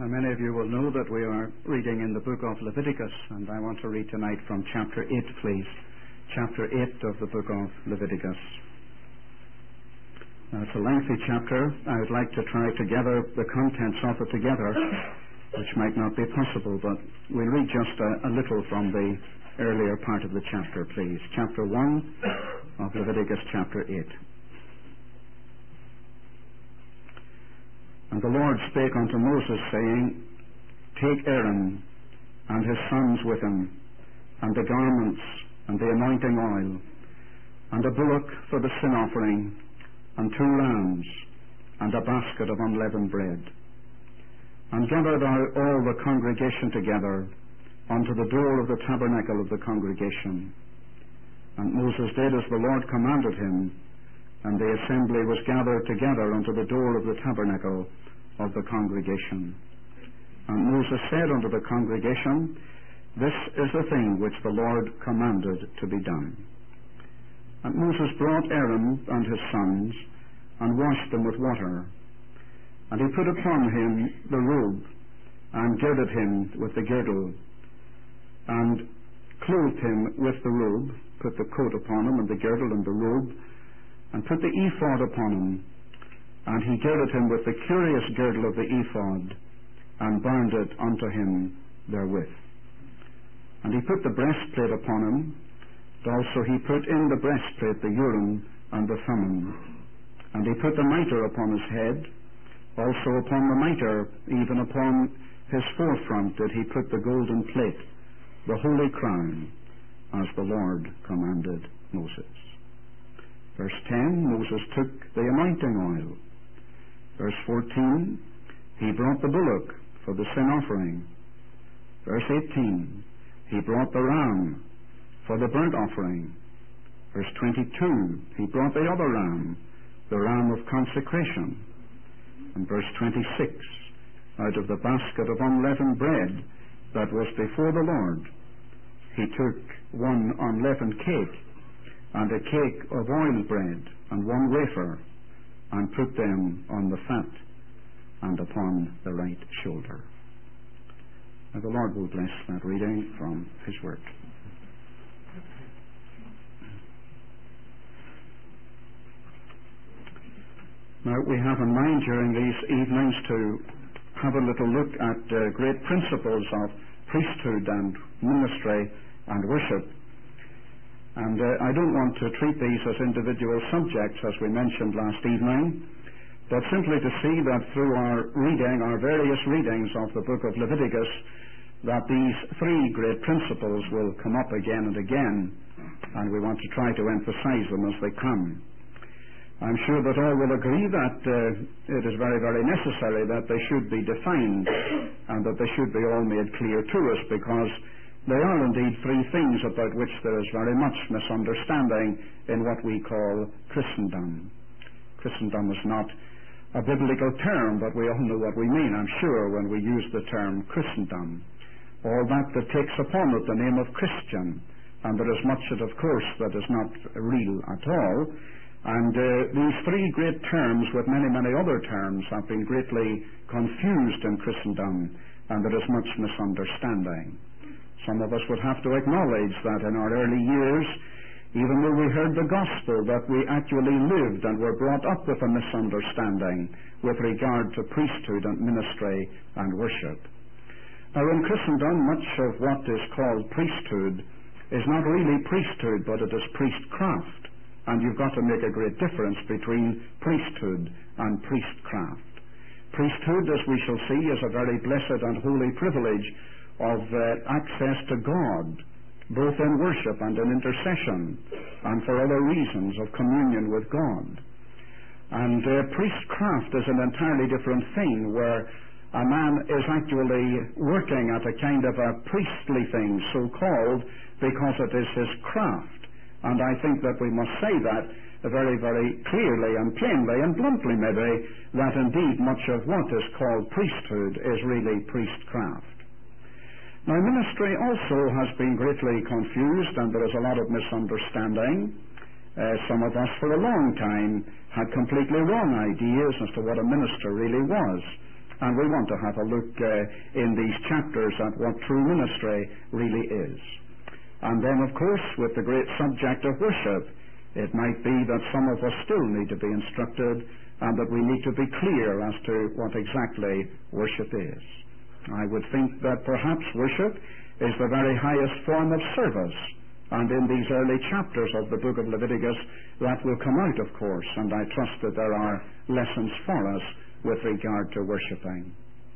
Many of you will know that we are reading in the book of Leviticus, and I want to read tonight from chapter 8, please. Chapter 8 of the book of Leviticus. Now, it's a lengthy chapter. I would like to try to gather the contents of it together, which might not be possible, but we'll read just a little from the earlier part of the chapter, please. Chapter 1 of Leviticus, chapter 8. And the Lord spake unto Moses, saying, Take Aaron and his sons with him, and the garments, and the anointing oil, and a bullock for the sin offering, and 2 lambs, and a basket of unleavened bread. And gather thou all the congregation together unto the door of the tabernacle of the congregation. And Moses did as the Lord commanded him, and the assembly was gathered together unto the door of the tabernacle of the congregation. And Moses said unto the congregation, This is the thing which the Lord commanded to be done. And Moses brought Aaron and his sons, and washed them with water. And he put upon him the robe, and girded him with the girdle, and clothed him with the robe, put the coat upon him, and the girdle, and the robe, and put the ephod upon him, and he girded him with the curious girdle of the ephod, and bound it unto him therewith. And he put the breastplate upon him, and also he put in the breastplate the Urim and the Thummim. And he put the mitre upon his head, also upon the mitre, even upon his forefront did he put the golden plate, the holy crown, as the Lord commanded Moses. Verse 10, Moses took the anointing oil. Verse 14, he brought the bullock for the sin offering. Verse 18, he brought the ram for the burnt offering. Verse 22, he brought the other ram, the ram of consecration. And verse 26, out of the basket of unleavened bread that was before the Lord, he took 1 unleavened cake, and a cake of oil bread, and 1 wafer, and put them on the fat, and upon the right shoulder. Now the Lord will bless that reading from His Word. Now we have in mind during these evenings to have a little look at great principles of priesthood and ministry and worship. And I don't want to treat these as individual subjects, as we mentioned last evening, but simply to see that through our reading, our various readings of the book of Leviticus, that these 3 great principles will come up again and again, and we want to try to emphasize them as they come. I'm sure that all will agree that it is very, very necessary that they should be defined, and that they should be all made clear to us, because they are indeed 3 things about which there is very much misunderstanding in what we call Christendom. Christendom is not a biblical term, but we all know what we mean, I'm sure, when we use the term Christendom. All that takes upon it the name of Christian, and there is much of course, that is not real at all. And these 3 great terms, with many, many other terms, have been greatly confused in Christendom, and there is much misunderstanding. Some of us would have to acknowledge that in our early years, even though we heard the gospel, that we actually lived and were brought up with a misunderstanding with regard to priesthood and ministry and worship. Now in Christendom, much of what is called priesthood is not really priesthood, but it is priestcraft. And you've got to make a great difference between priesthood and priestcraft. Priesthood, as we shall see, is a very blessed and holy privilege of access to God, both in worship and in intercession, and for other reasons of communion with God. And priestcraft is an entirely different thing, where a man is actually working at a kind of a priestly thing, so-called, because it is his craft. And I think that we must say that very, very clearly and plainly and bluntly maybe, that indeed much of what is called priesthood is really priestcraft. Now ministry also has been greatly confused, and there is a lot of misunderstanding. Some of us for a long time had completely wrong ideas as to what a minister really was. And we want to have a look in these chapters at what true ministry really is. And then, of course, with the great subject of worship, it might be that some of us still need to be instructed and that we need to be clear as to what exactly worship is. I would think that perhaps worship is the very highest form of service. And in these early chapters of the book of Leviticus, that will come out, of course, and I trust that there are lessons for us with regard to worshipping.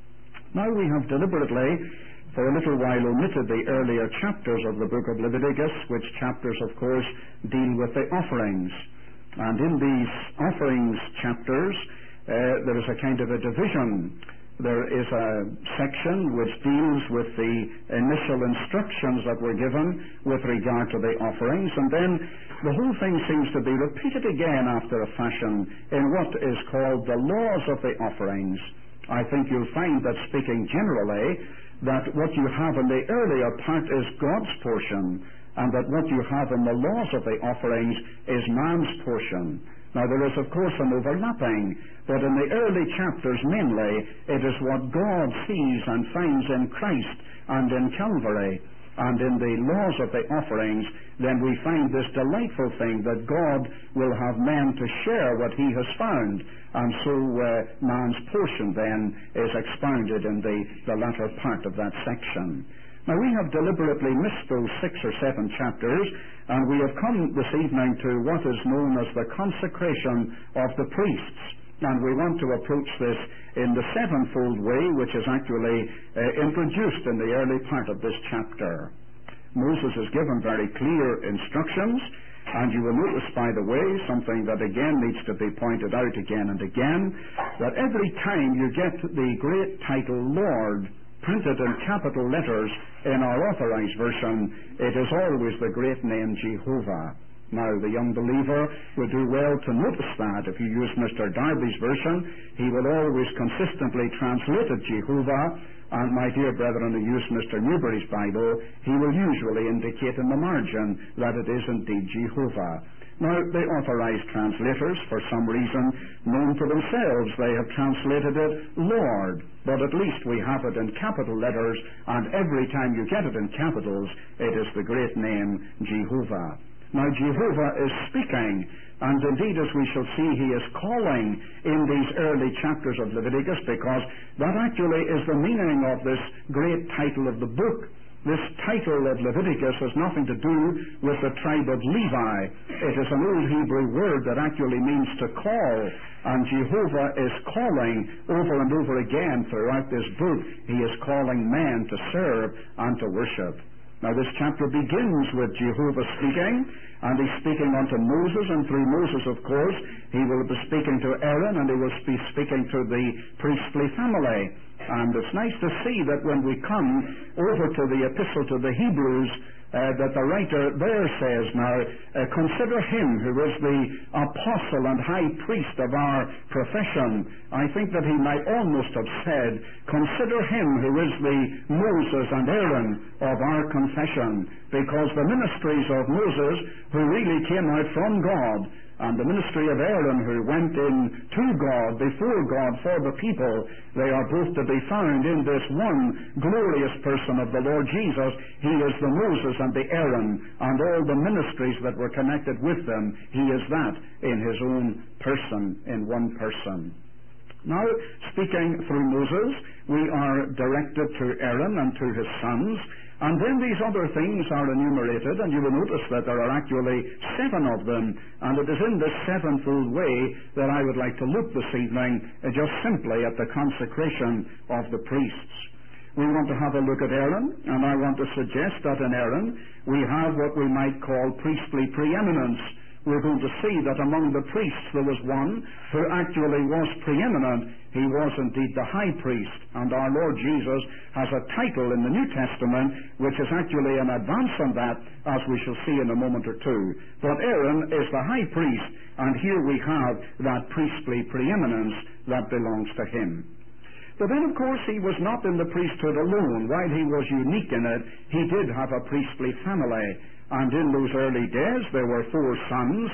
Now we have deliberately, for a little while, omitted the earlier chapters of the book of Leviticus, which chapters, of course, deal with the offerings. And in these offerings chapters, there is a kind of a division. There is a section which deals with the initial instructions that were given with regard to the offerings, and then the whole thing seems to be repeated again after a fashion in what is called the laws of the offerings. I think you'll find that, speaking generally, that what you have in the earlier part is God's portion, and that what you have in the laws of the offerings is man's portion. Now, there is, of course, an overlapping, but in the early chapters, mainly, it is what God sees and finds in Christ and in Calvary. And in the laws of the offerings, then we find this delightful thing that God will have men to share what he has found. And so man's portion then is expounded in the latter part of that section. Now, we have deliberately missed those 6 or 7 chapters, and we have come this evening to what is known as the consecration of the priests. And we want to approach this in the sevenfold way, which is actually introduced in the early part of this chapter. Moses is given very clear instructions, and you will notice, by the way, something that again needs to be pointed out again and again, that every time you get the great title Lord printed in capital letters in our Authorized Version, it is always the great name Jehovah. Now, the young believer will do well to notice that. If you use Mr. Darby's version, he will always consistently translate it Jehovah, and my dear brethren who use Mr. Newberry's Bible, he will usually indicate in the margin that it is indeed Jehovah. Now, the authorized translators, for some reason known to themselves, they have translated it Lord, but at least we have it in capital letters, and every time you get it in capitals, it is the great name Jehovah. Now, Jehovah is speaking, and indeed, as we shall see, he is calling in these early chapters of Leviticus, because that actually is the meaning of this great title of the book. This title of Leviticus has nothing to do with the tribe of Levi. It is an old Hebrew word that actually means to call, and Jehovah is calling over and over again throughout this book. He is calling men to serve and to worship. Now, this chapter begins with Jehovah speaking, and he's speaking unto Moses, and through Moses, of course, he will be speaking to Aaron, and he will be speaking to the priestly family. And it's nice to see that when we come over to the epistle to the Hebrews, that the writer there says, now, consider him who is the apostle and high priest of our profession. I think that he might almost have said, consider him who is the Moses and Aaron of our confession, because the ministries of Moses, who really came out from God, and the ministry of Aaron, who went in to God, before God, for the people, they are both to be found in this one glorious person of the Lord Jesus. He is the Moses and the Aaron, and all the ministries that were connected with them. He is that in his own person, in one person. Now, speaking through Moses, we are directed to Aaron and to his sons, and then these other things are enumerated, and you will notice that there are actually 7 of them, and it is in this sevenfold way that I would like to look this evening just simply at the consecration of the priests. We want to have a look at Aaron, and I want to suggest that in Aaron we have what we might call priestly preeminence. We're going to see that among the priests there was one who actually was preeminent. He was indeed the high priest, and our Lord Jesus has a title in the New Testament which is actually an advance on that, as we shall see in a moment or two. But Aaron is the high priest, and here we have that priestly preeminence that belongs to him. But then, of course, he was not in the priesthood alone. While he was unique in it, he did have a priestly family. And in those early days, there were 4 sons,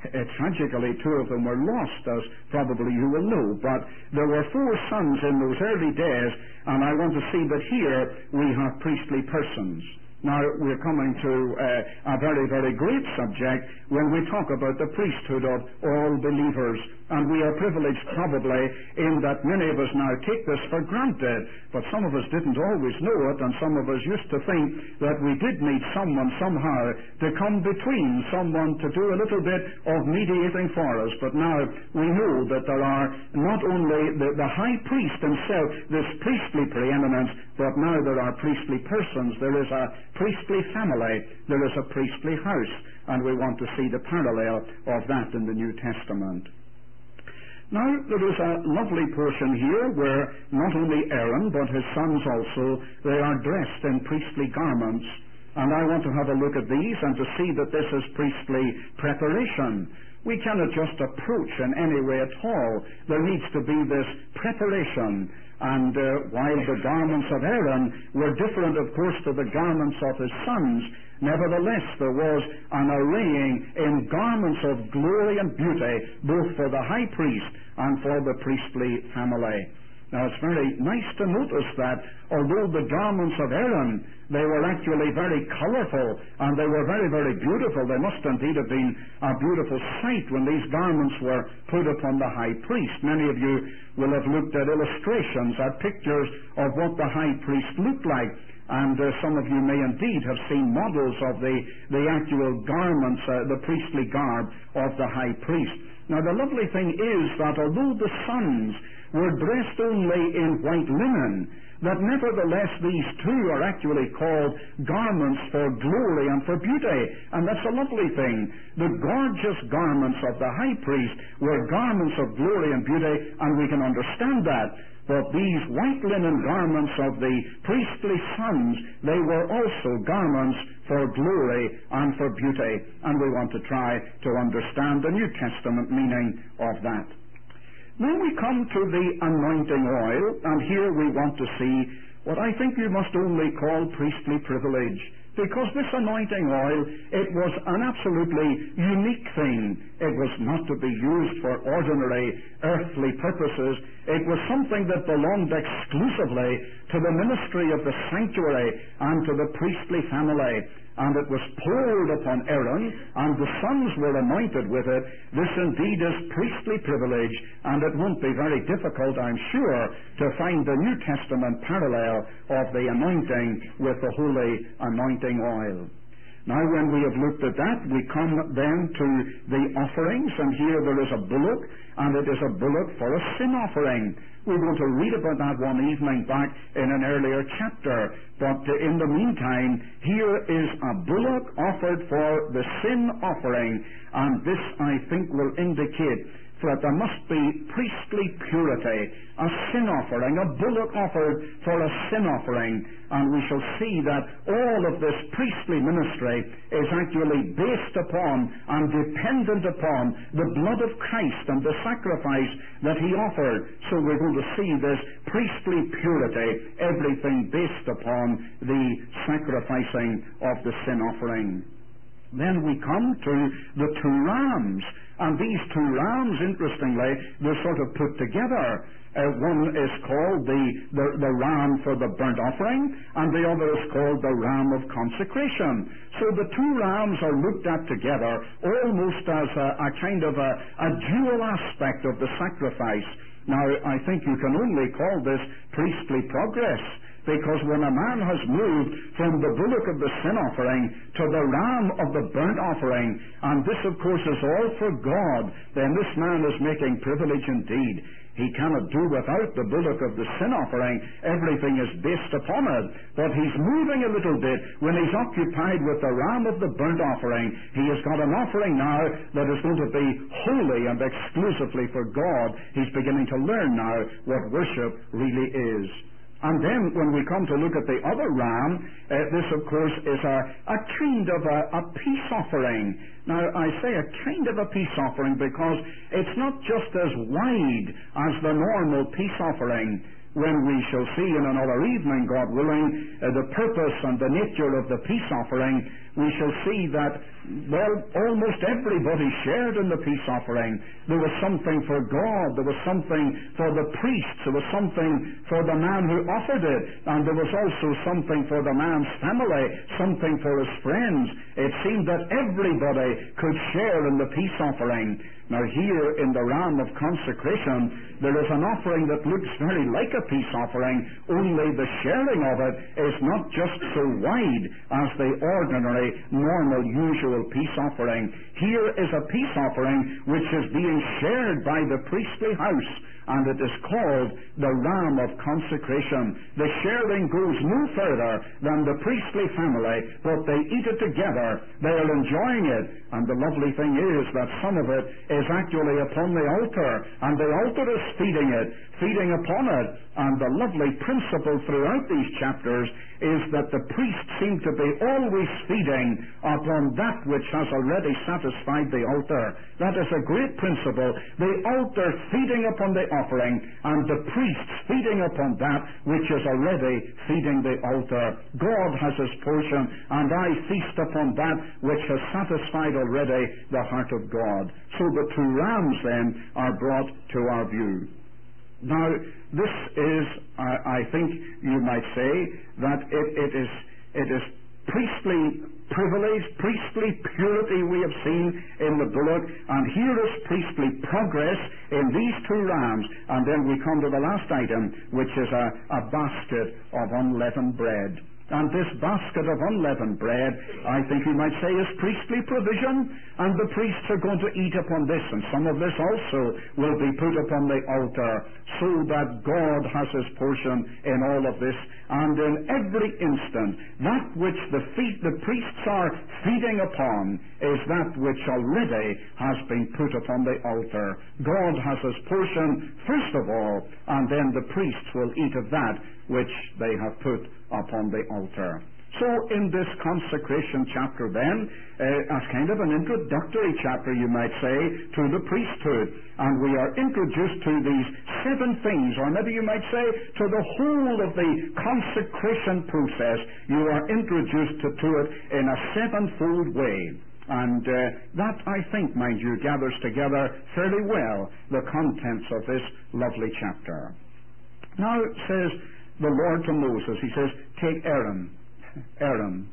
Tragically, 2 of them were lost, as probably you will know. But there were 4 sons in those early days, and I want to see that here we have priestly persons. Now, we're coming to a very, very great subject when we talk about the priesthood of all believers. And we are privileged probably in that many of us now take this for granted, but some of us didn't always know it, and some of us used to think that we did need someone somehow to come between, someone to do a little bit of mediating for us. But now we know that there are not only the high priest himself, this priestly preeminence, but now there are priestly persons. There is a priestly family. There is a priestly house, and we want to see the parallel of that in the New Testament. Now, there is a lovely portion here where not only Aaron, but his sons also, they are dressed in priestly garments. And I want to have a look at these and to see that this is priestly preparation. We cannot just approach in any way at all. There needs to be this preparation. And while the garments of Aaron were different, of course, to the garments of his sons, nevertheless there was an arraying in garments of glory and beauty, both for the high priest and for the priestly family. Now, it's very nice to notice that although the garments of Aaron, they were actually very colorful and they were very, very beautiful. They must indeed have been a beautiful sight when these garments were put upon the high priest. Many of you will have looked at illustrations, at pictures of what the high priest looked like. And some of you may indeed have seen models of the actual garments, the priestly garb of the high priest. Now, the lovely thing is that although the sons were dressed only in white linen, that nevertheless these 2 are actually called garments for glory and for beauty. And that's a lovely thing. The gorgeous garments of the high priest were garments of glory and beauty, and we can understand that. But these white linen garments of the priestly sons, they were also garments for glory and for beauty. And we want to try to understand the New Testament meaning of that. Now we come to the anointing oil, and here we want to see what I think you must only call priestly privilege. Because this anointing oil, it was an absolutely unique thing. It was not to be used for ordinary earthly purposes. It was something that belonged exclusively to the ministry of the sanctuary and to the priestly family. And it was poured upon Aaron, and the sons were anointed with it. This indeed is priestly privilege, and it won't be very difficult, I'm sure, to find the New Testament parallel of the anointing with the holy anointing oil. Now, when we have looked at that, we come then to the offerings, and here there is a bullock, and it is a bullock for a sin offering. We're going to read about that one evening back in an earlier chapter, but in the meantime, here is a bullock offered for the sin offering, and this, I think, will indicate that there must be priestly purity, a sin offering, a bullock offered for a sin offering. And we shall see that all of this priestly ministry is actually based upon and dependent upon the blood of Christ and the sacrifice that he offered. So we're going to see this priestly purity, everything based upon the sacrificing of the sin offering. Then we come to the 2 rams. And these 2 rams, interestingly, they're sort of put together. One is called the ram for the burnt offering, and the other is called the ram of consecration. So the 2 rams are looked at together almost as a kind of a dual aspect of the sacrifice. Now, I think you can only call this priestly progress, because when a man has moved from the bullock of the sin offering to the ram of the burnt offering, and this of course is all for God, then this man is making privilege indeed. He cannot do without the bullock of the sin offering. Everything is based upon it. But he's moving a little bit when he's occupied with the ram of the burnt offering. He has got an offering now that is going to be holy and exclusively for God. He's beginning to learn now what worship really is. And then when we come to look at the other ram, this of course is a kind of a peace offering. Now I say a kind of a peace offering because it's not just as wide as the normal peace offering. when we shall see in another evening, God willing, the purpose and the nature of the peace offering, we shall see that, well, almost everybody shared in the peace offering. There was something for God, there was something for the priests, there was something for the man who offered it, and there was also something for the man's family, something for his friends. It seemed that everybody could share in the peace offering. Now here in the ram of consecration, there is an offering that looks very like a peace offering, only the sharing of it is not just so wide as the ordinary, normal, usual peace offering. Here is a peace offering which is being shared by the priestly house, and it is called the ram of consecration. The sharing goes no further than the priestly family, but they eat it together. They are enjoying it, and the lovely thing is that some of it is actually upon the altar, and the altar is feeding upon it. And the lovely principle throughout these chapters is that the priests seem to be always feeding upon that which has already satisfied the altar. That is a great principle. The altar feeding upon the offering, and the priests feeding upon that which is already feeding the altar. God has his portion, and I feast upon that which has satisfied already the heart of God. So the two rams then are brought to our view. Now, this is, I think you might say, that it is priestly privilege, priestly purity we have seen in the bullock, and here is priestly progress in these two rams. And then we come to the last item, which is a basket of unleavened bread. And this basket of unleavened bread, I think you might say, is priestly provision, and the priests are going to eat upon this, and some of this also will be put upon the altar, so that God has his portion in all of this. And in every instant, that which the priests are feeding upon is that which already has been put upon the altar. God has his portion first of all, and then the priests will eat of that which they have put upon the altar. So in this consecration chapter then, as kind of an introductory chapter, you might say, to the priesthood, and we are introduced to these 7 things, or maybe you might say to the whole of the consecration process. You are introduced to it in a 7-fold way. And that, I think, mind you, gathers together fairly well the contents of this lovely chapter. Now it says the Lord to Moses, he says, take Aaron. Aaron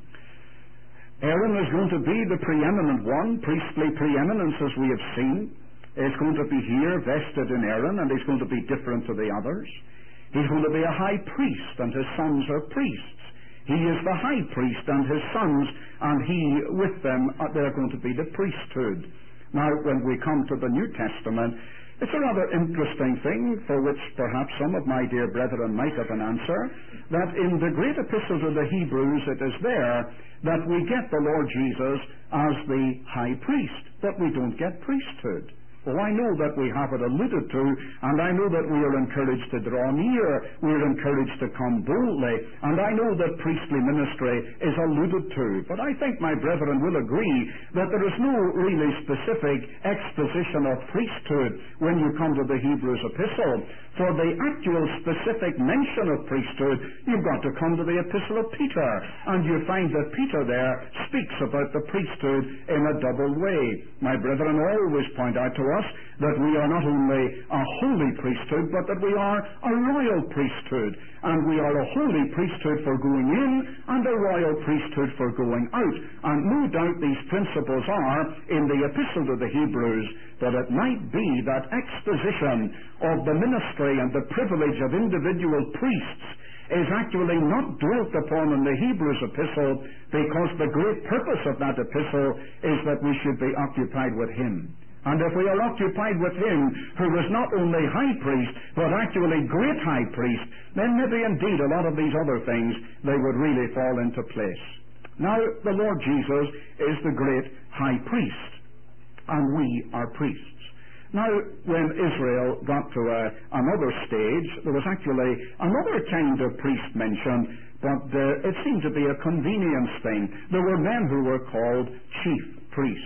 is going to be the preeminent one, priestly preeminence as we have seen. Is going to be here vested in Aaron, and he's going to be different to the others. He's going to be a high priest, and his sons are priests. He is the high priest, and his sons, and he with them, they're going to be the priesthood. Now, when we come to the New Testament, it's a rather interesting thing, for which perhaps some of my dear brethren might have an answer, that in the great epistle to the Hebrews, it is there that we get the Lord Jesus as the high priest, but we don't get priesthood. Oh, I know that we have it alluded to, and I know that we are encouraged to draw near, we are encouraged to come boldly, and I know that priestly ministry is alluded to. But I think my brethren will agree that there is no really specific exposition of priesthood when you come to the Hebrews epistle. For the actual specific mention of priesthood, you've got to come to the epistle of Peter, and you find that Peter there speaks about the priesthood in a double way. My brethren always point out to us that we are not only a holy priesthood, but that we are a royal priesthood, and we are a holy priesthood for going in and a royal priesthood for going out. And no doubt these principles are in the epistle to the Hebrews, that it might be that exposition of the ministry and the privilege of individual priests is actually not dwelt upon in the Hebrews epistle, because the great purpose of that epistle is that we should be occupied with him. And if we are occupied with him, who is not only high priest, but actually great high priest, then maybe indeed a lot of these other things, they would really fall into place. Now, the Lord Jesus is the great high priest, and we are priests. Now, when Israel got to another stage, there was actually another kind of priest mentioned, but it seemed to be a convenience thing. There were men who were called chief priests.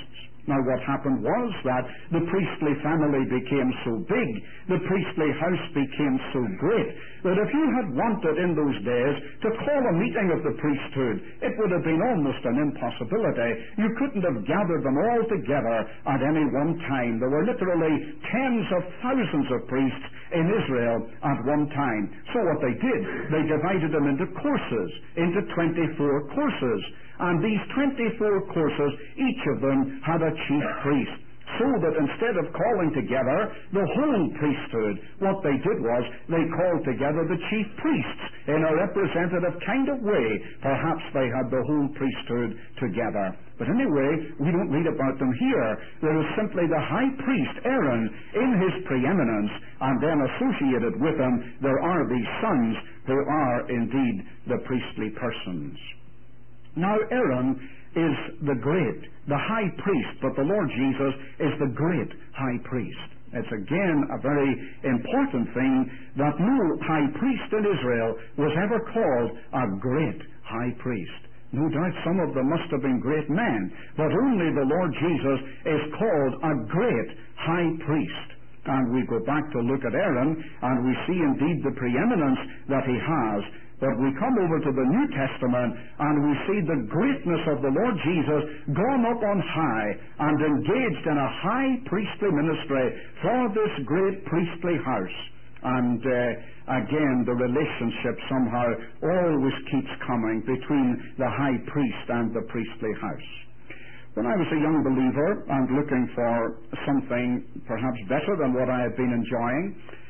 Now what happened was that the priestly family became so big, the priestly house became so great, that if you had wanted in those days to call a meeting of the priesthood, it would have been almost an impossibility. You couldn't have gathered them all together at any one time. There were literally tens of thousands of priests in Israel at one time. So what they did, they divided them into courses, into 24 courses. And these 24 courses, each of them had a chief priest. So that instead of calling together the whole priesthood, what they did was they called together the chief priests in a representative kind of way. Perhaps they had the whole priesthood together. But anyway, we don't read about them here. There is simply the high priest, Aaron, in his preeminence, and then associated with him there are these sons who are indeed the priestly persons. Now Aaron is the great, the high priest, but the Lord Jesus is the great high priest. It's again a very important thing that no high priest in Israel was ever called a great high priest. No doubt some of them must have been great men, but only the Lord Jesus is called a great high priest. And we go back to look at Aaron, and we see indeed the preeminence that he has. But we come over to the New Testament and we see the greatness of the Lord Jesus gone up on high and engaged in a high priestly ministry for this great priestly house. And again, the relationship somehow always keeps coming between the high priest and the priestly house. When I was a young believer and looking for something perhaps better than what I had been enjoying,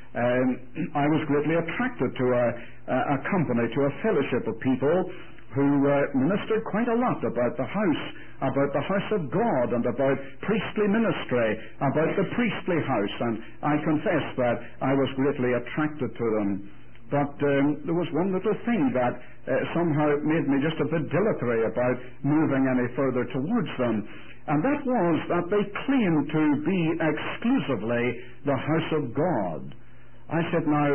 I was greatly attracted to a company, to a fellowship of people who ministered quite a lot about the house of God, and about priestly ministry, about the priestly house. And I confess that I was greatly attracted to them. But there was one little thing that somehow made me just a bit dilatory about moving any further towards them. And that was that they claimed to be exclusively the house of God. I said, now,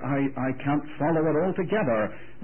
I can't follow it altogether,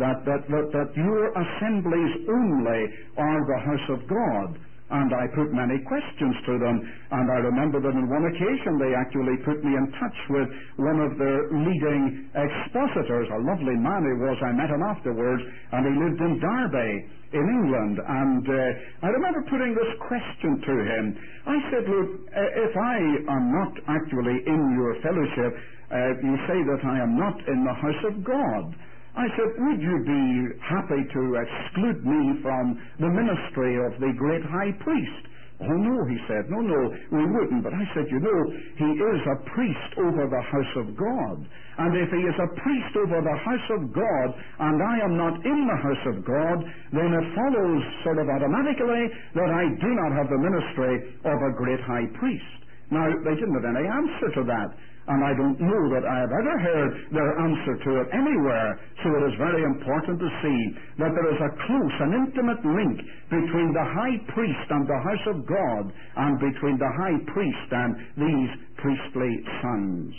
that your assemblies only are the house of God. And I put many questions to them, and I remember that on one occasion they actually put me in touch with one of their leading expositors, a lovely man he was. I met him afterwards, and he lived in Derby in England. And I remember putting this question to him. I said, look, if I am not actually in your fellowship, you say that I am not in the house of God. I said, would you be happy to exclude me from the ministry of the great high priest? Oh, no, he said. No, we wouldn't. But I said, you know, he is a priest over the house of God. And if he is a priest over the house of God, and I am not in the house of God, then it follows sort of automatically that I do not have the ministry of a great high priest. Now, they didn't have any answer to that. And I don't know that I have ever heard their answer to it anywhere. So it is very important to see that there is a close and intimate link between the high priest and the house of God, and between the high priest and these priestly sons.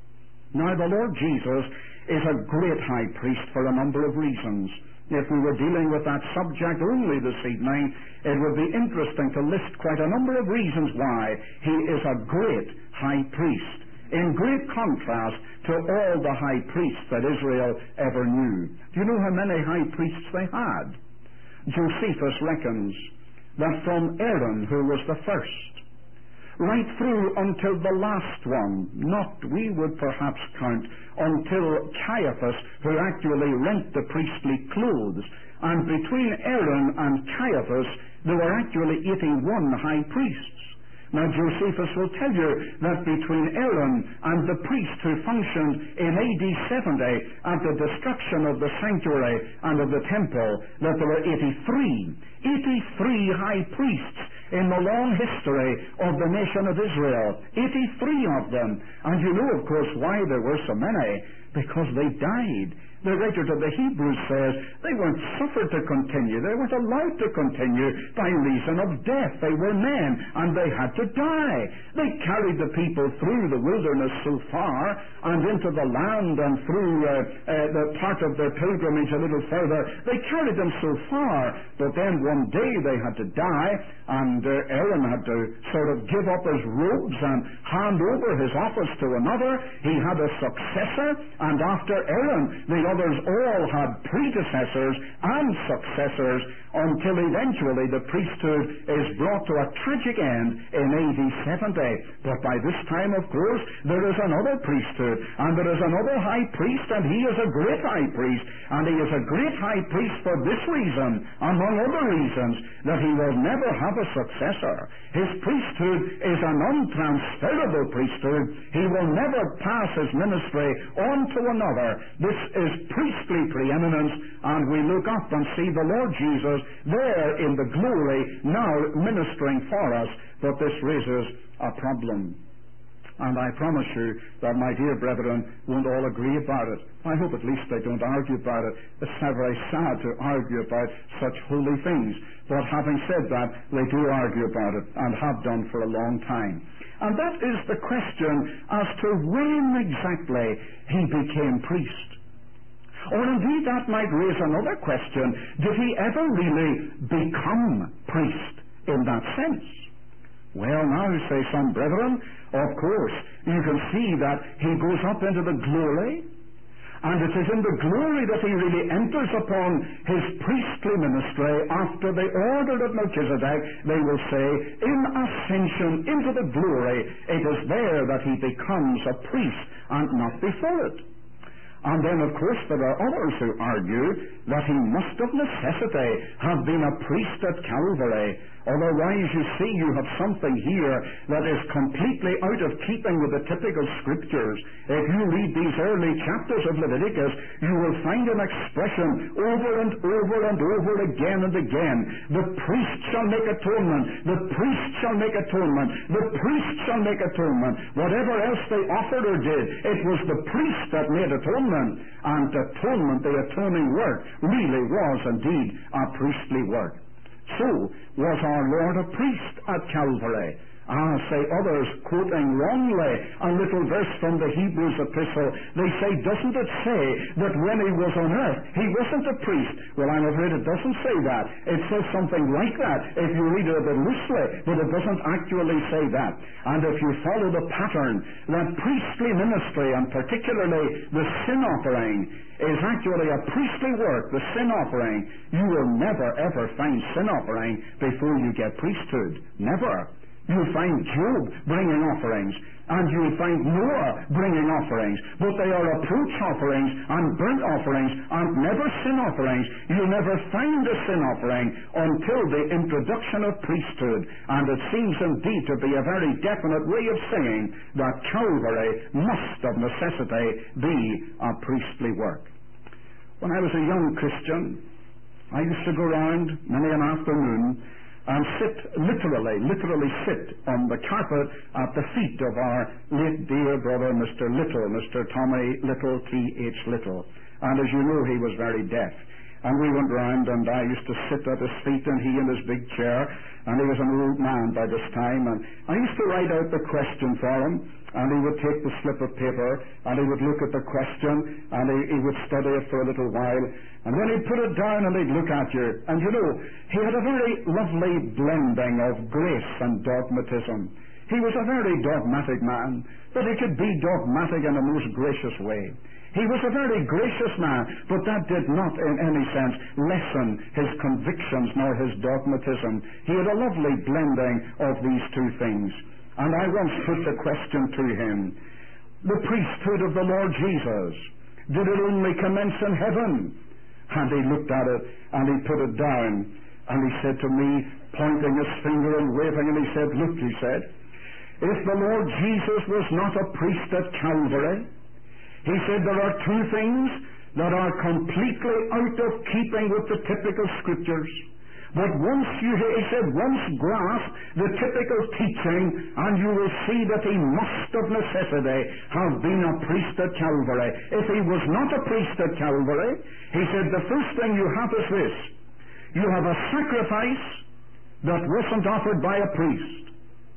Now, the Lord Jesus is a great high priest for a number of reasons. If we were dealing with that subject only this evening, it would be interesting to list quite a number of reasons why he is a great high priest, in great contrast to all the high priests that Israel ever knew. Do you know how many high priests they had? Josephus reckons that from Aaron, who was the first, right through until the last one, not, we would perhaps count, until Caiaphas, who actually rent the priestly clothes. And between Aaron and Caiaphas, there were actually 81 high priests. Now, Josephus will tell you that between Aaron and the priest who functioned in AD 70 at the destruction of the sanctuary and of the temple, that there were 83 high priests in the long history of the nation of Israel. 83 of them. And you know, of course, why there were so many. Because they died. The writer to the Hebrews says they weren't suffered to continue. They weren't allowed to continue by reason of death. They were men, and they had to die. They carried the people through the wilderness so far, and into the land, and through the part of their pilgrimage a little further. They carried them so far, but then one day they had to die, and and Aaron had to sort of give up his robes and hand over his office to another. He had a successor, and after Aaron, the others all had predecessors and successors until eventually the priesthood is brought to a tragic end in AD 70. But by this time, of course, there is another priesthood, and there is another high priest, and he is a great high priest, and he is a great high priest for this reason, among other reasons, that he will never have a successor. His priesthood is an untransferable priesthood. He will never pass his ministry on to another. This is priestly preeminence, and we look up and see the Lord Jesus there in the glory now ministering for us. But this raises a problem. And I promise you that my dear brethren won't all agree about it. I hope at least they don't argue about it. It's very sad to argue about such holy things. But having said that, they do argue about it and have done for a long time. And that is the question as to when exactly he became priest. Or indeed that might raise another question. Did he ever really become priest in that sense? Well, now, say some brethren, of course, you can see that he goes up into the glory, and it is in the glory that he really enters upon his priestly ministry after the order of Melchizedek. They will say, in ascension into the glory, it is there that he becomes a priest, and not before it. And then, of course, there are others who argue that he must of necessity have been a priest at Calvary. Otherwise, you see, you have something here that is completely out of keeping with the typical scriptures. If you read these early chapters of Leviticus, you will find an expression over and over and over again and again. The priest shall make atonement. The priest shall make atonement. The priest shall make atonement. Whatever else they offered or did, it was the priest that made atonement. And atonement, the atoning work, really was indeed a priestly work. So was our Lord a priest at Calvary. Say others, quoting wrongly a little verse from the Hebrews epistle, they say, doesn't it say that when he was on earth, he wasn't a priest? Well, I'm afraid it doesn't say that. It says something like that if you read it a bit loosely, but it doesn't actually say that. And if you follow the pattern, that priestly ministry, and particularly the sin offering, is actually a priestly work, the sin offering, you will never ever find sin offering before you get priesthood. Never. You'll find Job bringing offerings, and you'll find Noah bringing offerings, but they are approach offerings and burnt offerings and never sin offerings. You'll never find a sin offering until the introduction of priesthood, and it seems indeed to be a very definite way of saying that Calvary must of necessity be a priestly work. When I was a young Christian, I used to go round many an afternoon and literally sit on the carpet at the feet of our late dear brother, Mr. Little, Mr. Tommy Little, T.H. Little. And as you know, he was very deaf. And we went round, and I used to sit at his feet, and he in his big chair, and he was an old man by this time, and I used to write out the question for him, and he would take the slip of paper, and he would look at the question, and he would study it for a little while, and then he'd put it down and he'd look at you. And you know, he had a very lovely blending of grace and dogmatism. He was a very dogmatic man, but he could be dogmatic in a most gracious way. He was a very gracious man, but that did not in any sense lessen his convictions nor his dogmatism. He had a lovely blending of these two things. And I once put the question to him, the priesthood of the Lord Jesus, did it only commence in heaven? And he looked at it, and he put it down, and he said to me, pointing his finger and waving, and he said, look, he said, if the Lord Jesus was not a priest at Calvary, he said there are two things that are completely out of keeping with the typical scriptures. But once once grasp the typical teaching, and you will see that he must of necessity have been a priest at Calvary. If he was not a priest at Calvary, he said the first thing you have is this. You have a sacrifice that wasn't offered by a priest.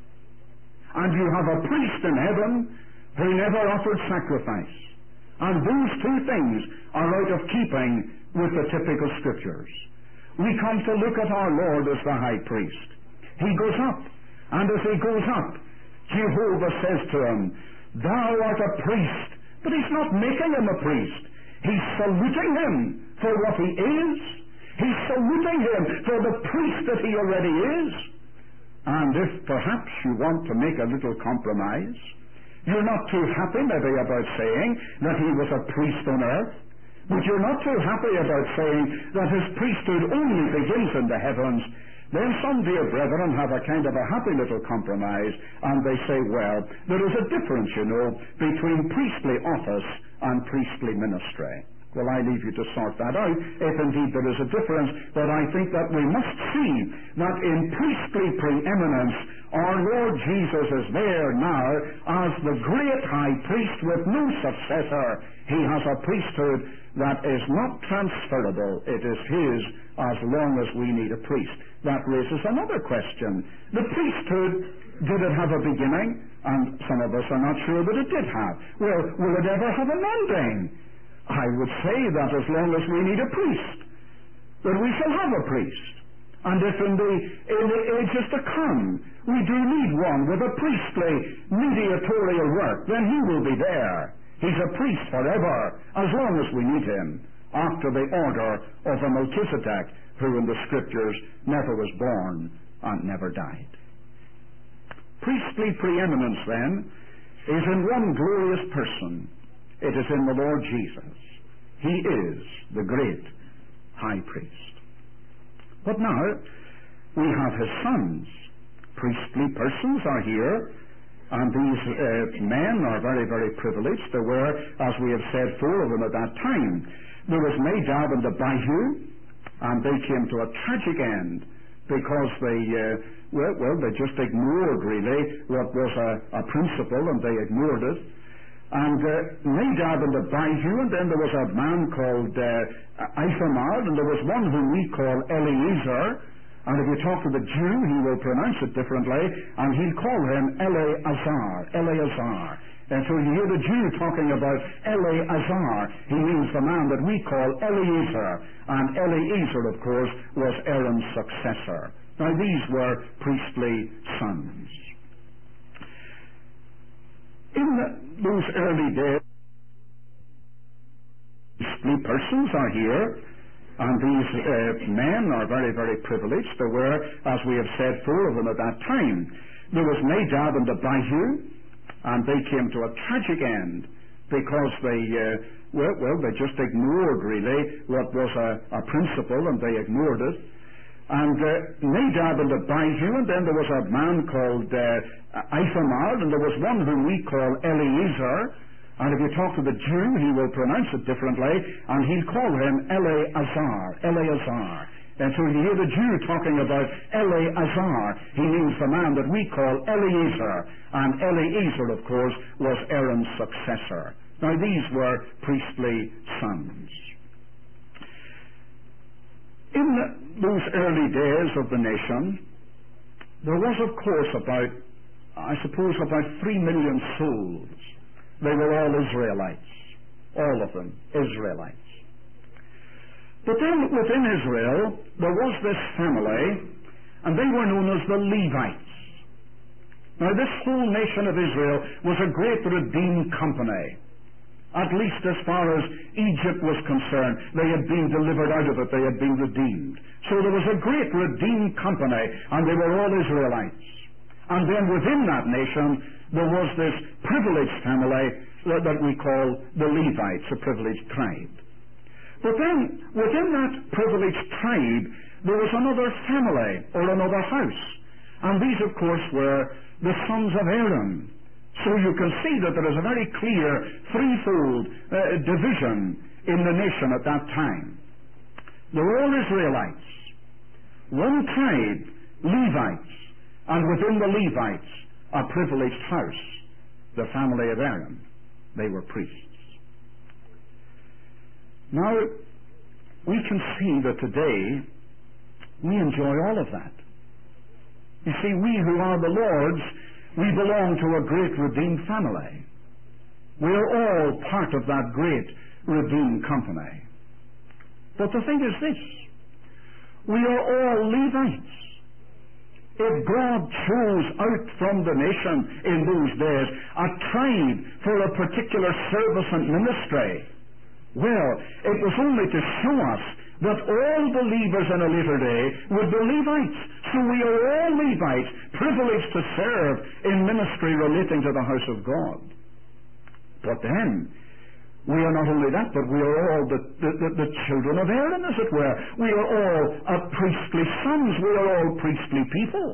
And you have a priest in heaven who never offered sacrifice. And those two things are out of keeping with the typical scriptures. We come to look at our Lord as the high priest. he goes up. And as he goes up, Jehovah says to him, thou art a priest. But he's not making him a priest. He's saluting him for what he is. He's saluting him for the priest that he already is. And if perhaps you want to make a little compromise, you're not too happy maybe about saying that he was a priest on earth, but you're not too happy about saying that his priesthood only begins in the heavens, then some dear brethren have a kind of a happy little compromise, and they say, well, there is a difference, you know, between priestly office and priestly ministry. Well, I leave you to sort that out, if indeed there is a difference, but I think that we must see that in priestly preeminence, our Lord Jesus is there now as the great high priest with no successor. He has a priesthood that is not transferable. It is his as long as we need a priest. That raises another question. The priesthood, did it have a beginning? And some of us are not sure that it did have. Well, will it ever have an ending? I would say that as long as we need a priest, that we shall have a priest. And if in the ages to come we do need one with a priestly mediatorial work, then he will be there. He's a priest forever, as long as we need him, after the order of a Melchizedek, who in the Scriptures never was born and never died. Priestly preeminence, then, is in one glorious person. It is in the Lord Jesus. He is the great high priest. But now, we have his sons. Priestly persons are here, and these men are very, very privileged. There were, as we have said, 4 of them at that time. There was Nadab and Abihu, and they came to a tragic end because they just ignored, really, what was a principle, and they ignored it. And Nadab and Abihu, and then there was a man called Ithamar, and there was one whom we call Eleazar. And if you talk to the Jew, he will pronounce it differently, and he'll call him Eleazar. And so you hear the Jew talking about Eleazar, he means the man that we call Eliezer. And Eliezer, of course, was Aaron's successor. Now these were priestly sons. In those early days, priestly persons are here, and these men are very, very privileged. There were, as we have said, 4 of them at that time. There was Nadab and Abihu, and they came to a tragic end because they just ignored, really, what was a principle, and they ignored it. And Nadab and Abihu, and then there was a man called Ithamar, and there was one whom we call Eliezer. And if you talk to the Jew, he will pronounce it differently, and he'll call him Eleazar. And so you hear the Jew talking about Eleazar, he means the man that we call Eliezer. And Eliezer, of course, was Aaron's successor. Now these were priestly sons. In those early days of the nation, there was, of course, about 3 million souls. They were all Israelites. All of them, Israelites. But then within Israel, there was this family, and they were known as the Levites. Now this whole nation of Israel was a great redeemed company. At least as far as Egypt was concerned, they had been delivered out of it, they had been redeemed. So there was a great redeemed company, and they were all Israelites. And then within that nation, there was this privileged family that we call the Levites, a privileged tribe. But then, within that privileged tribe, there was another family, or another house. And these, of course, were the sons of Aaron. So you can see that there is a very clear threefold division in the nation at that time. They were all Israelites. One tribe, Levites, and within the Levites, a privileged house, the family of Aaron. They were priests. Now, we can see that today we enjoy all of that. You see, we who are the Lord's, we belong to a great redeemed family. We are all part of that great redeemed company. But the thing is this: we are all Levites. If God chose out from the nation in those days a tribe for a particular service and ministry, well, it was only to show us that all believers in a later day would be Levites. So we are all Levites, privileged to serve in ministry relating to the house of God. But then, we are not only that, but we are all the children of Aaron, as it were. We are all priestly sons. We are all priestly people.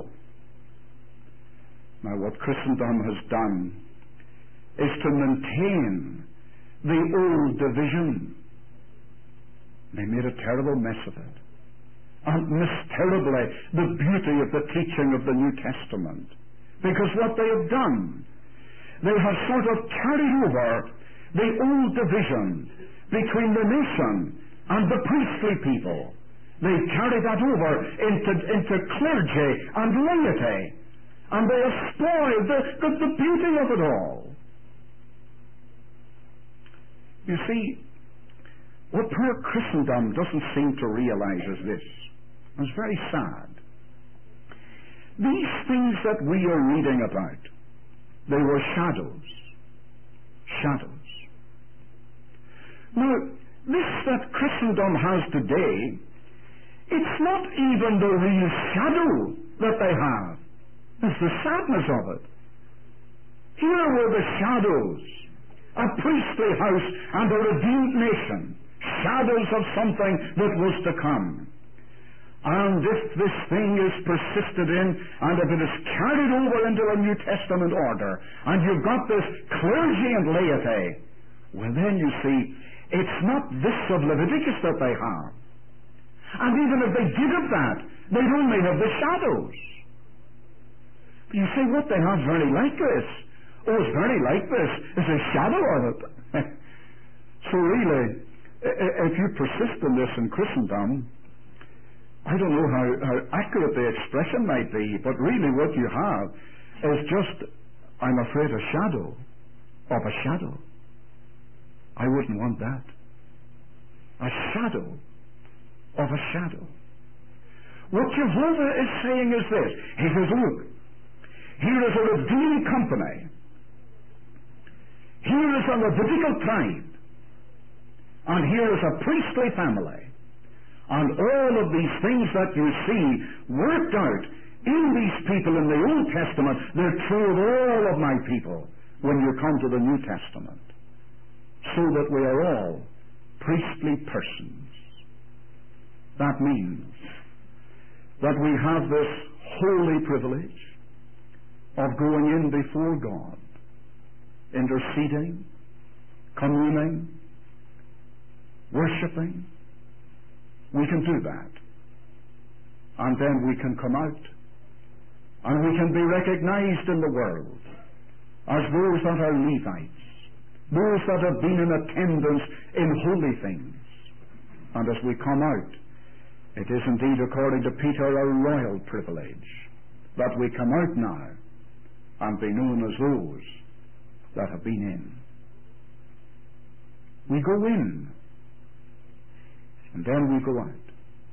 Now, what Christendom has done is to maintain the old division. They made a terrible mess of it, and missed terribly the beauty of the teaching of the New Testament. Because what they have done, they have sort of carried over the old division between the nation and the priestly people. They carry that over into clergy and laity, and they have spoiled the beauty of it all. You see, what poor Christendom doesn't seem to realize is this. It's very sad. These things that we are reading about, they were shadows. Shadows. Now, this that Christendom has today, it's not even the real shadow that they have. It's the sadness of it. Here were the shadows, a priestly house and a redeemed nation, shadows of something that was to come. And if this thing is persisted in, and if it is carried over into a New Testament order, and you've got this clergy and laity, well then you see, it's not this of Leviticus that they have. And even if they did have that, they'd only have the shadows. But you say, what they have very like this? Oh, it's very like this. It's a shadow of it. So really, if you persist in this in Christendom, I don't know how accurate the expression might be, but really what you have is just, I'm afraid, a shadow of a shadow. I wouldn't want that. A shadow of a shadow. What Jehovah is saying is this. He says, look, here is a redeemed company. Here is a Levitical tribe. And here is a priestly family. And all of these things that you see worked out in these people in the Old Testament, they're true of all of my people when you come to the New Testament. So that we are all priestly persons. That means that we have this holy privilege of going in before God, interceding, communing, worshipping. We can do that. And then we can come out, and we can be recognized in the world as those that are Levites, those that have been in attendance in holy things. And as we come out, it is indeed, according to Peter, a royal privilege that we come out now and be known as those that have been in. We go in, and then we go out.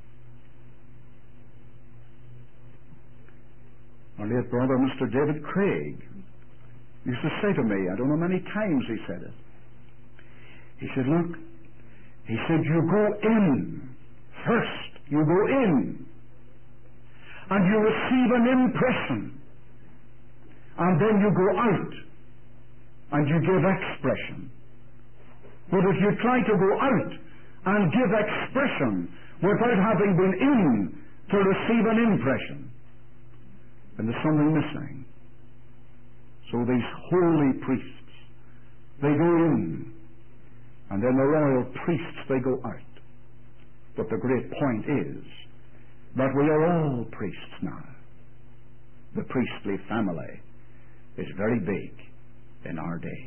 Our late brother, Mr. David Craig, used to say to me, I don't know how many times he said it, he said, look, he said, you go in first. You go in, and you receive an impression, and then you go out, and you give expression. But if you try to go out and give expression without having been in to receive an impression, then there's something missing. So these holy priests, they go in, and then the royal priests, they go out. But the great point is that we are all priests now. The priestly family is very big in our day.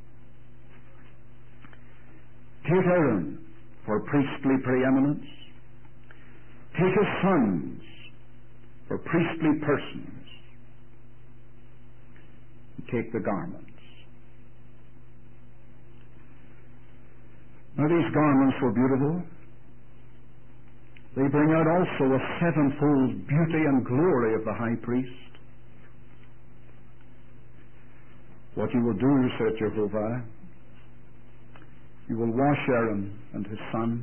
Take Aaron for priestly preeminence. Take his sons for priestly persons. Take the garments. Now these garments were beautiful. They bring out also a sevenfold beauty and glory of the high priest. What you will do, said Jehovah, you will wash Aaron and his sons.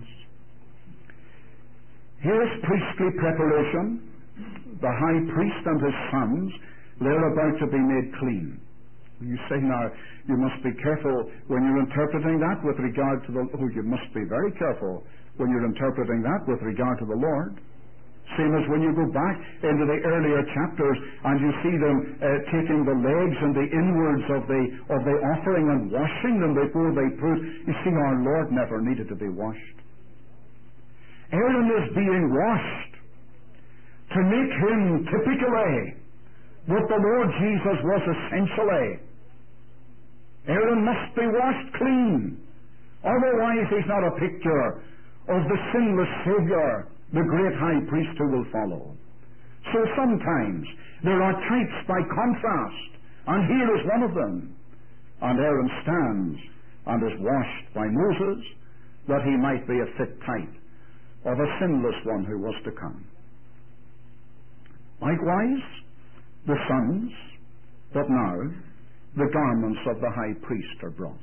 Here is priestly preparation. The high priest and his sons, they're about to be made clean. You say now, you must be careful when you're interpreting that with regard to the... Oh, you must be very careful when you're interpreting that with regard to the Lord. Same as when you go back into the earlier chapters and you see them taking the legs and the inwards of the offering and washing them before they put. You see, our Lord never needed to be washed. Aaron is being washed to make him typically what the Lord Jesus was essentially. Aaron must be washed clean. Otherwise, he's not a picture of the sinless Savior, the great high priest who will follow. So sometimes there are types by contrast, and here is one of them. And Aaron stands and is washed by Moses, that he might be a fit type of a sinless one who was to come. Likewise, the sons, but now the garments of the high priest are brought.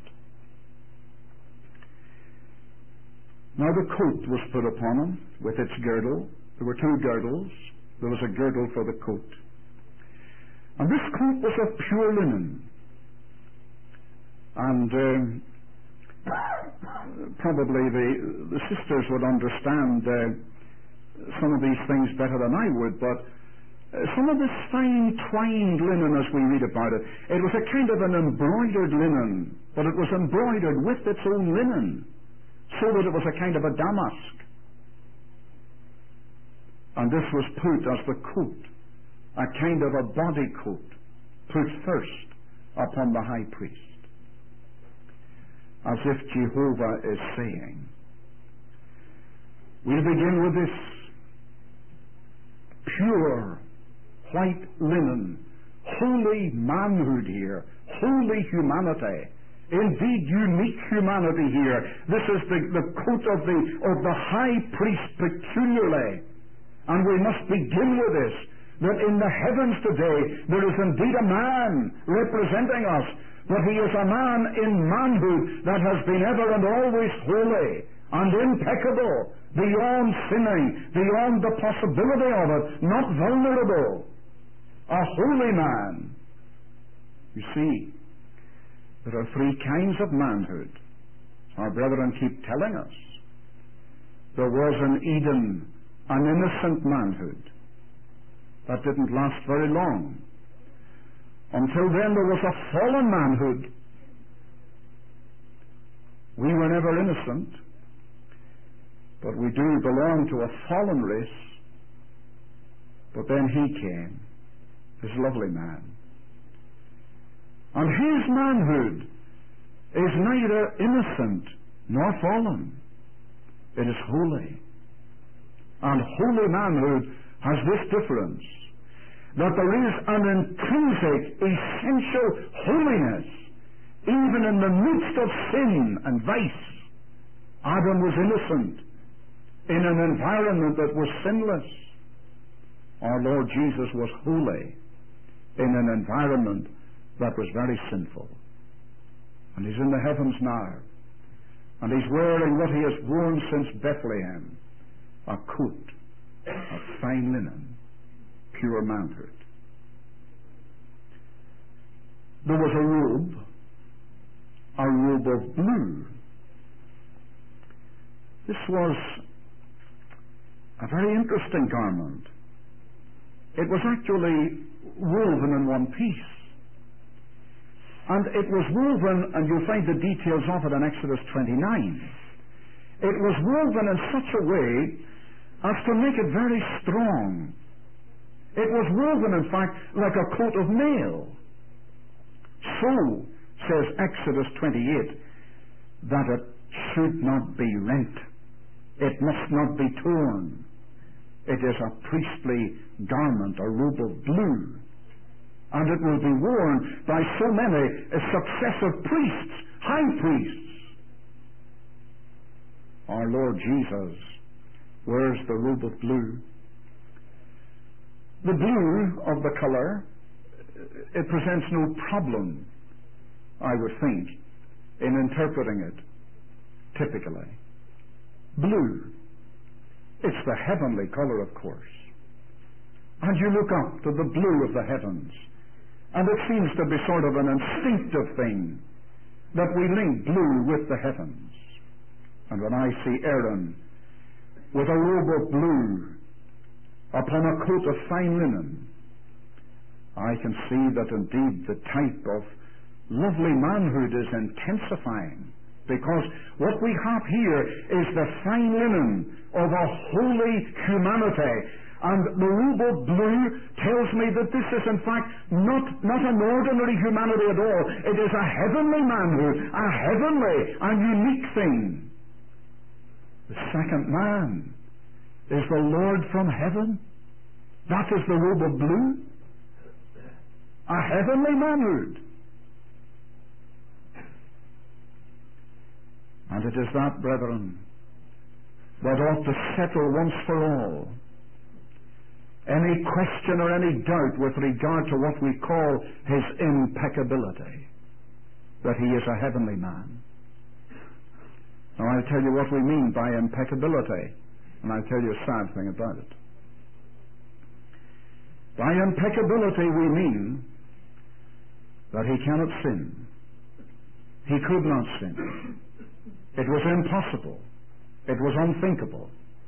Now the coat was put upon him with its girdle. There were two girdles. There was a girdle for the coat. And this coat was of pure linen. And probably the sisters would understand some of these things better than I would, but some of this fine twined linen, as we read about it, it was a kind of an embroidered linen, but it was embroidered with its own linen, so that it was a kind of a damask. And this was put as the coat, a kind of a body coat, put first upon the high priest, as if Jehovah is saying, we'll begin with this pure white linen, holy manhood here, holy humanity, indeed unique humanity here. This is the coat of the high priest peculiarly. And we must begin with this, that in the heavens today there is indeed a man representing us, but he is a man in manhood that has been ever and always holy and impeccable, beyond sinning, beyond the possibility of it, not vulnerable. A holy man. You see, there are three kinds of manhood. Our brethren keep telling us. There was in Eden an innocent manhood that didn't last very long. Until then there was a fallen manhood. We were never innocent, but we do belong to a fallen race. But then he came, this lovely man. And his manhood is neither innocent nor fallen. It is holy. And holy manhood has this difference, that there is an intrinsic, essential holiness, even in the midst of sin and vice. Adam was innocent in an environment that was sinless. Our Lord Jesus was holy in an environment that was very sinful. And he's in the heavens now. And he's wearing what he has worn since Bethlehem, a coat of fine linen, pure manhood. There was a robe of blue. This was a very interesting garment. It was actually woven in one piece. And it was woven, and you'll find the details of it in Exodus 29. It was woven in such a way as to make it very strong. It was woven, in fact, like a coat of mail. So, says Exodus 28, that it should not be rent. It must not be torn. It is a priestly garment, a robe of blue. And it will be worn by so many successive priests, high priests. Our Lord Jesus Where's the robe of blue? The blue of the color, it presents no problem, I would think, in interpreting it typically. Blue, it's the heavenly color, of course. And you look up to the blue of the heavens, and it seems to be sort of an instinctive thing that we link blue with the heavens. And when I see Aaron with a robe of blue upon a coat of fine linen, I can see that indeed the type of lovely manhood is intensifying, because what we have here is the fine linen of a holy humanity. And the robe of blue tells me that this is in fact not an ordinary humanity at all. It is a heavenly manhood, a heavenly and unique thing. The second man is the Lord from heaven. That is the robe of blue. A heavenly manhood. And it is that, brethren, that ought to settle once for all any question or any doubt with regard to what we call his impeccability, that he is a heavenly man. Now I'll tell you what we mean by impeccability, and I'll tell you a sad thing about it. By impeccability we mean that he cannot sin. He could not sin. It was impossible. It was unthinkable.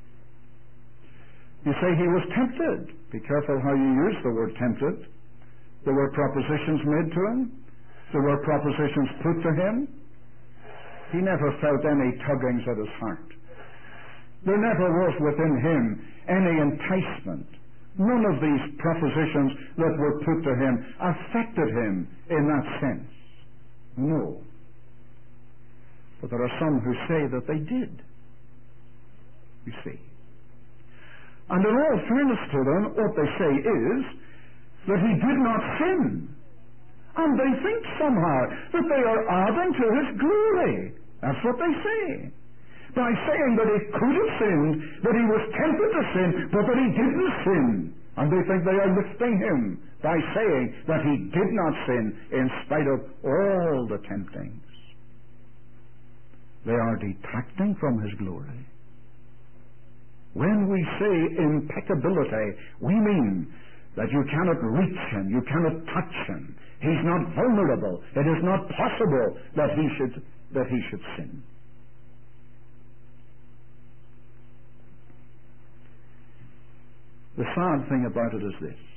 You say he was tempted. Be careful how you use the word tempted. There were propositions made to him. There were propositions put to him. He never felt any tuggings at his heart. There never was within him any enticement. None of these propositions that were put to him affected him in that sense. No. But there are some who say that they did. You see. And in all fairness to them, what they say is that he did not sin. And they think somehow that they are adding to his glory. That's what they say. By saying that he could have sinned, that he was tempted to sin, but that he didn't sin. And they think they are lifting him by saying that he did not sin in spite of all the temptings. They are detracting from his glory. When we say impeccability, we mean that you cannot reach him, you cannot touch him. He's not vulnerable. It is not possible that he should sin. The sad thing about it is this.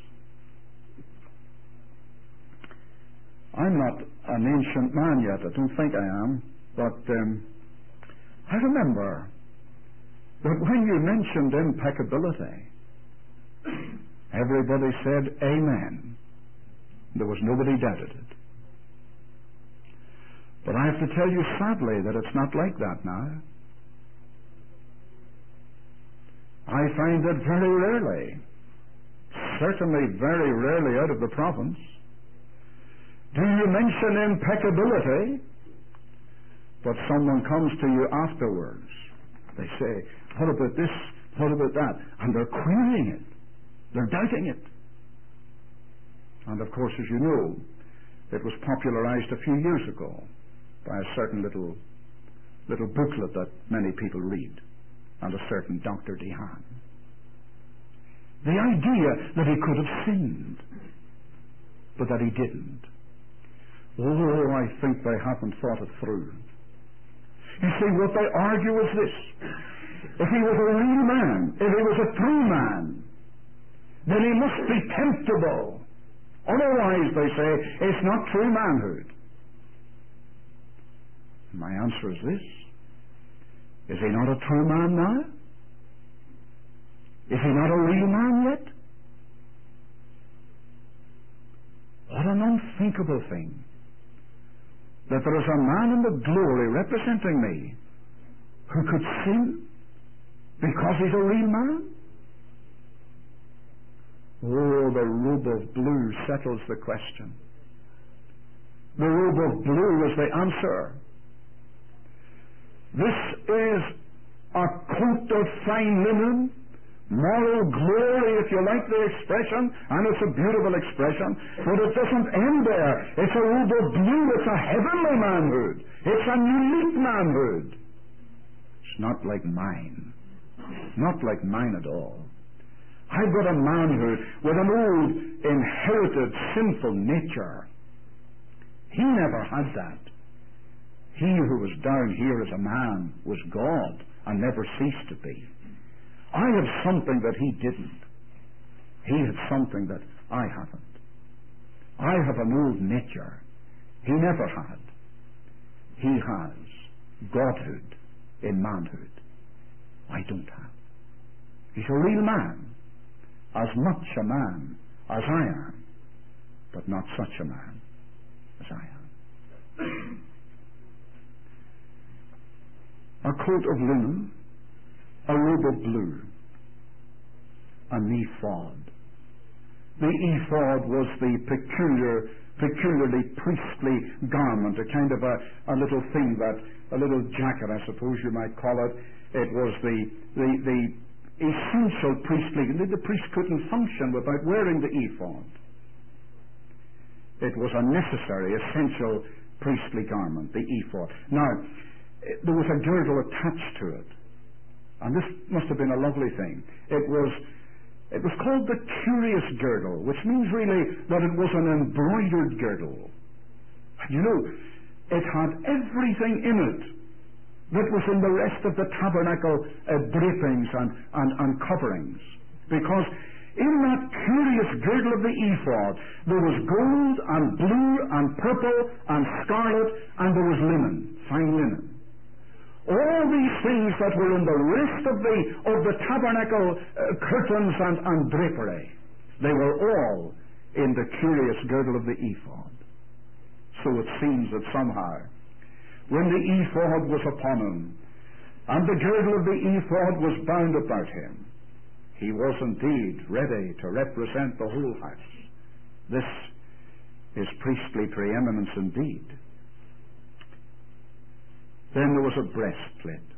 I'm not an ancient man yet. I don't think I am. But I remember that when you mentioned impeccability, everybody said amen. There was nobody doubted it. But I have to tell you sadly that it's not like that now. I find that very rarely, certainly very rarely out of the province, do you mention impeccability, but someone comes to you afterwards. They say, what about this? What about that? And they're querying it. They're doubting it. And of course, as you know, it was popularized a few years ago by a certain little booklet that many people read, and a certain Dr. DeHaan. The idea that he could have sinned, but that he didn't. Oh, I think they haven't thought it through. You see, what they argue is this. If he was a real man, if he was a true man, then he must be temptable. Otherwise, they say, it's not true manhood. My answer is this. Is he not a true man now? Is he not a real man yet? What an unthinkable thing. That there is a man in the glory representing me who could sin because he's a real man? Oh, the robe of blue settles the question. The robe of blue is the answer. This is a coat of fine linen, moral glory, if you like the expression, and it's a beautiful expression, but it doesn't end there. It's a robe of blue. It's a heavenly manhood. It's a unique manhood. It's not like mine. Not like mine at all. I've got a manhood with an old, inherited, sinful nature. He never had that. He who was down here as a man was God and never ceased to be. I have something that he didn't. He had something that I haven't. I have an old nature. He never had. He has godhood in manhood. I don't have. He's a real man, as much a man as I am, but not such a man as I am. A coat of linen, a robe of blue, an ephod. The ephod was the peculiarly priestly garment, a kind of a little thing a little jacket, I suppose you might call it. It was the essential priestly. The priest couldn't function without wearing the ephod. It was a necessary, essential priestly garment, the ephod. Now, there was a girdle attached to it. And this must have been a lovely thing. It was called the curious girdle, which means really that it was an embroidered girdle. And you know, it had everything in it that was in the rest of the tabernacle drapings and coverings. Because in that curious girdle of the ephod, there was gold and blue and purple and scarlet, and there was linen, fine linen. All these things that were in the rest of the tabernacle curtains and drapery, they were all in the curious girdle of the ephod. So it seems that somehow, when the ephod was upon him, and the girdle of the ephod was bound about him, he was indeed ready to represent the whole house. This is priestly preeminence indeed. Then there was a breastplate.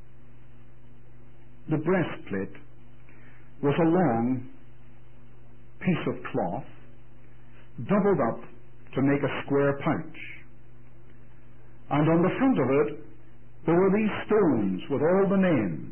The breastplate was a long piece of cloth doubled up to make a square pouch. And on the front of it, there were these stones with all the names.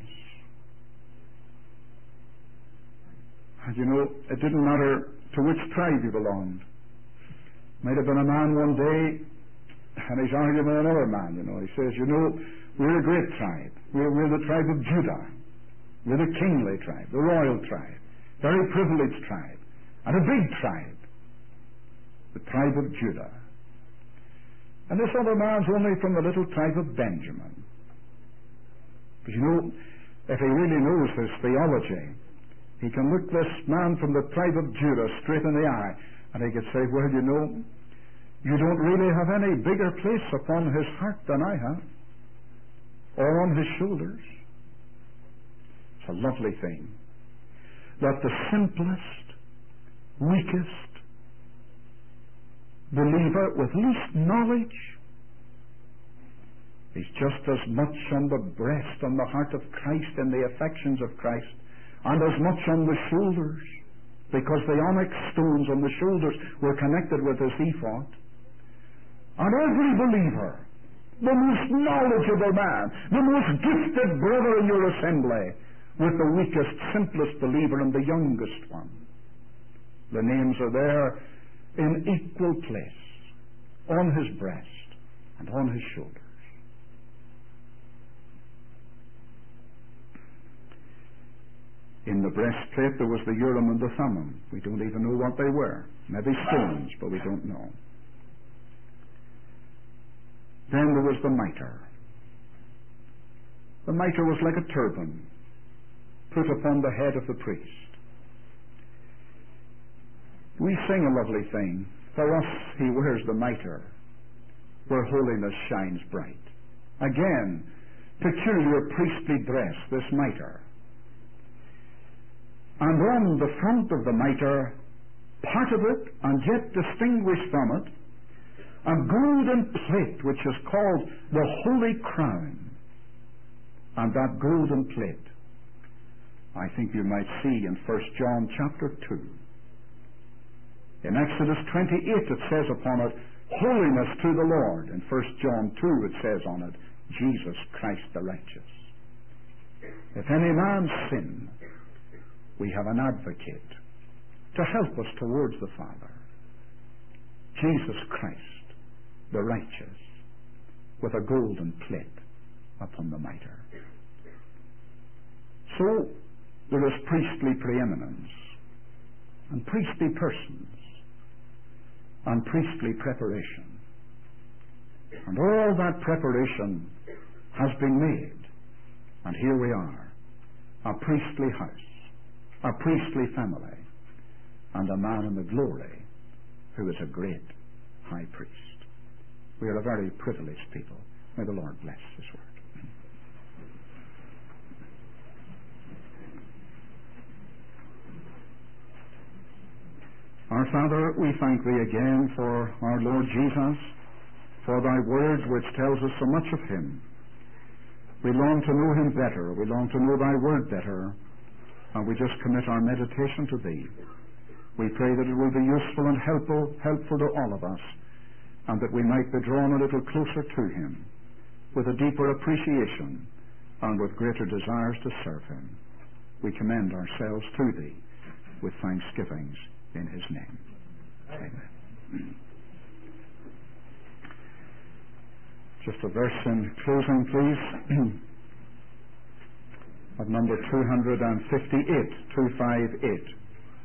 And you know, it didn't matter to which tribe you belonged. Might have been a man one day, and he's arguing with another man, you know. He says, you know, we're a great tribe. We're the tribe of Judah. We're the kingly tribe, the royal tribe, very privileged tribe, and a big tribe, the tribe of Judah. And this other man's only from the little tribe of Benjamin. But you know, if he really knows his theology, he can look this man from the tribe of Judah straight in the eye, and he could say, well, you know, you don't really have any bigger place upon his heart than I have, or on his shoulders. It's a lovely thing that the simplest, weakest believer with least knowledge is just as much on the breast, on the heart of Christ and the affections of Christ, and as much on the shoulders, because the onyx stones on the shoulders were connected with his ephod. And every believer, the most knowledgeable man, the most gifted brother in your assembly, with the weakest, simplest believer and the youngest one, the names are there in equal place, on his breast and on his shoulders. In the breastplate there was the Urim and the Thummim. We don't even know what they were. Maybe stones, but we don't know. Then there was the mitre. The mitre was like a turban put upon the head of the priest. We sing a lovely thing. For us he wears the mitre, where holiness shines bright. Again, peculiar priestly dress, this mitre. And on the front of the mitre, part of it, and yet distinguished from it, a golden plate which is called the Holy Crown. and that golden plate, I think you might see in 1 John chapter 2. In Exodus 28 it says upon it, holiness to the Lord. In 1 John 2 it says on it, Jesus Christ the righteous. If any man sin, we have an advocate to help us towards the Father. Jesus Christ, the righteous, with a golden plate upon the mitre. So, there is priestly preeminence, and priestly persons, and priestly preparation. And all that preparation has been made. And here we are, a priestly house, a priestly family, and a man in the glory who is a great high priest. We are a very privileged people. May the Lord bless His word. Our Father, we thank Thee again for our Lord Jesus, for Thy word which tells us so much of Him. We long to know Him better. We long to know Thy word better. And we just commit our meditation to Thee. We pray that it will be useful and helpful to all of us, and that we might be drawn a little closer to Him, with a deeper appreciation and with greater desires to serve Him. We commend ourselves to Thee with thanksgivings in His name. Amen. Just a verse in closing, please, of number 258, 258.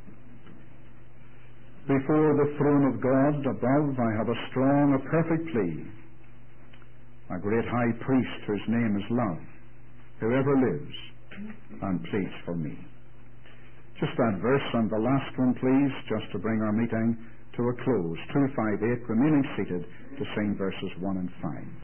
Before the throne of God above I have a strong, a perfect plea, a great high priest whose name is love, who ever lives and pleads for me. Just that verse and the last one, please, just to bring our meeting to a close. 258, remaining seated to sing verses 1 and 5.